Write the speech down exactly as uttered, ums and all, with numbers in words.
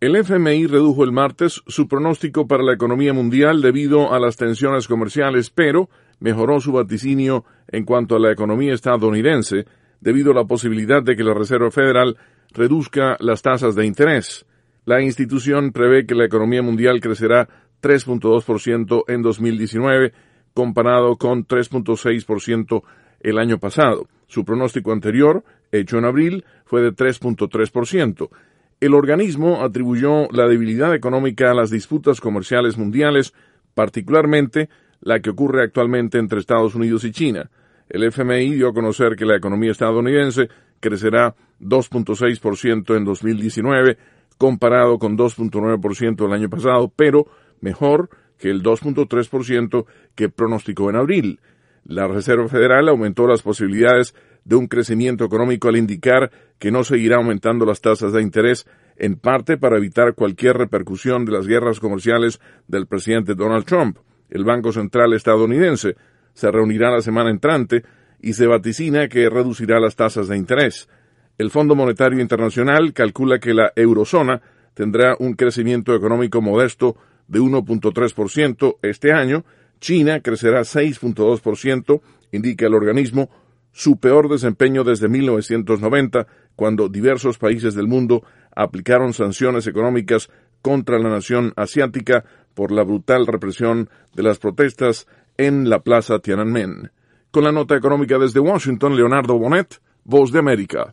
El F M I redujo el martes su pronóstico para la economía mundial debido a las tensiones comerciales, pero mejoró su vaticinio en cuanto a la economía estadounidense debido a la posibilidad de que la Reserva Federal reduzca las tasas de interés. La institución prevé que la economía mundial crecerá tres punto dos por ciento en dos mil diecinueve, comparado con tres punto seis por ciento el año pasado. Su pronóstico anterior, hecho en abril, fue de tres punto tres por ciento. El organismo atribuyó la debilidad económica a las disputas comerciales mundiales, particularmente la que ocurre actualmente entre Estados Unidos y China. El F M I dio a conocer que la economía estadounidense crecerá dos punto seis por ciento en dos mil diecinueve, comparado con dos punto nueve por ciento el año pasado, pero mejor que el dos punto tres por ciento que pronosticó en abril. La Reserva Federal aumentó las posibilidades de un crecimiento económico al indicar que no seguirá aumentando las tasas de interés, en parte para evitar cualquier repercusión de las guerras comerciales del presidente Donald Trump. El Banco Central estadounidense se reunirá la semana entrante y se vaticina que reducirá las tasas de interés. El Fondo Monetario Internacional calcula que la eurozona tendrá un crecimiento económico modesto de uno punto tres por ciento este año. China crecerá seis punto dos por ciento, indica el organismo, su peor desempeño desde mil novecientos noventa, cuando diversos países del mundo aplicaron sanciones económicas contra la nación asiática por la brutal represión de las protestas en la Plaza Tiananmen. Con la nota económica desde Washington, Leonardo Bonet, Voz de América.